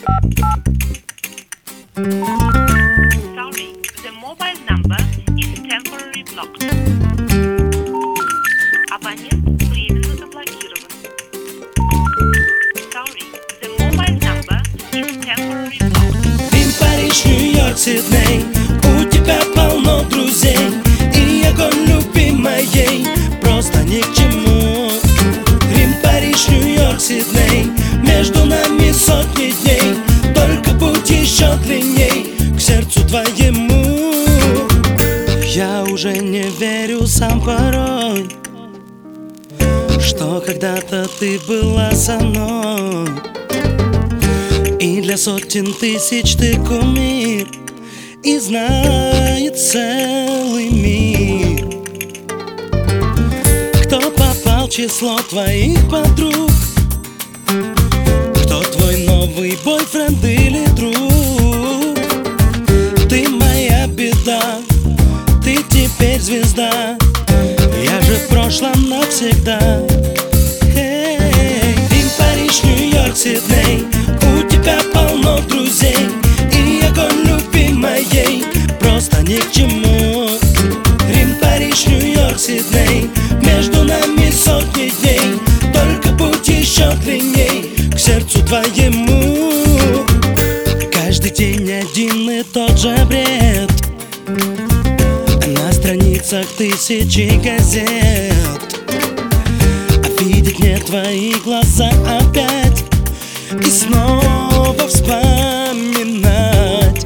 Sorry, the mobile number is temporarily blocked. Абонент временно заблокирован. Sorry, the mobile number is temporarily blocked. Рим, Париж, Нью-Йорк, Сидней, у тебя полно друзей, и огонь любви моей просто ни к чему. Рим, Париж, Нью-Йорк, Сидней, между нами сотни дней, только путь еще длинней к сердцу твоему. Я уже не верю сам порой, что когда-то ты была со мной, и для сотен тысяч ты кумир, и знает целый мир. Кто попал в число твоих подруг? Кто твой новый бойфренд или друг? Ты моя беда, ты теперь звезда, я же в прошлом навсегда. Рим, Париж, Нью-Йорк, Сидней, у тебя полно друзей, и огонь любви моей просто ни к чему. Рим, Париж, Нью-Йорк, Сидней, между нами сотни дней, только путь еще длинней к сердцу твоему. Каждый день один и тот же бред, на страницах тысячи газет, а видеть мне твои глаза опять и снова вспоминать.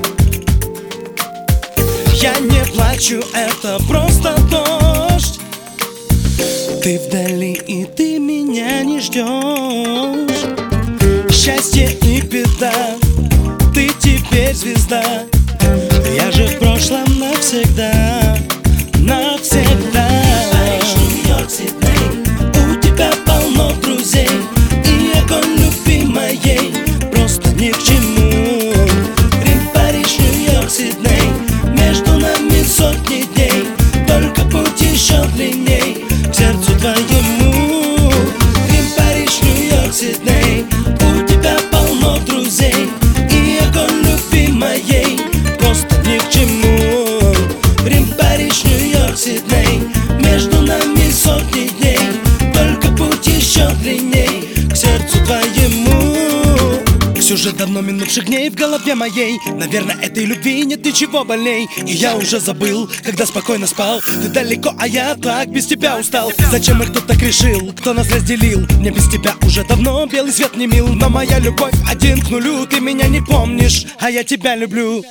Я не плачу, это просто дождь. Ты вдали, и ты меня не ждешь. Счастье и беда, ты теперь звезда, я же в прошлом навсегда, навсегда. Париж, Нью-Йорк, Сидней, у тебя полно друзей, и огонь любви моей просто ни к чему. Рим, Париж, Нью-Йорк, Сидней, между нами сотни дней, только путь еще длинней к сердцу твоему. Рим, Париж, Нью-Йорк, Сидней, у тебя полно друзей, и огонь любви моей просто ни к чему. Рим, Париж, Нью-Йорк, Сидней, между нами сотни дней, только путь еще длинней к сердцу твоему. Сюжет давно минувших дней в голове моей, наверное, этой любви нет ничего больней. И я уже забыл, когда спокойно спал. Ты далеко, а я так без тебя устал. Зачем их тут так решил, кто нас разделил? Мне без тебя уже давно белый свет не мил. Но моя любовь 1:0, ты меня не помнишь, а я тебя люблю.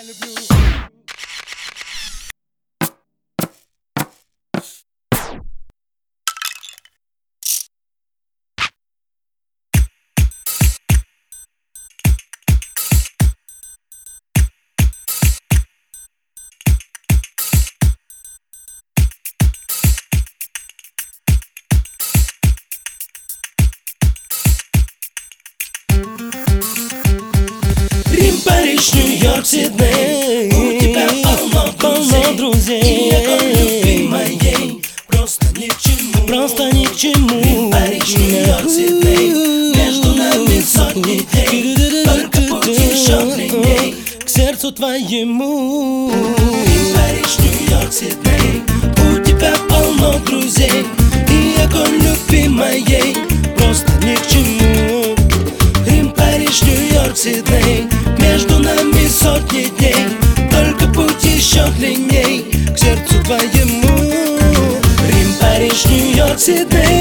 Рим, Париж, Нью-Йорк, Сидней, у тебя полно друзей, и огонь любви моей просто ни к чему, просто ни к чему. Рим, Париж, Нью-Йорк, Сидней, между нами сотни дней, только путь еще длинней к сердцу твоему. Рим, Париж, Нью-Йорк, Сидней, у тебя полно друзей, и огонь любви моей просто ни к чему. Рим, Париж, Нью-Йорк, Сидней, между нами сотни дней, только путь еще длинней к сердцу твоему. Рим, Париж, Нью-Йорк, Сидней.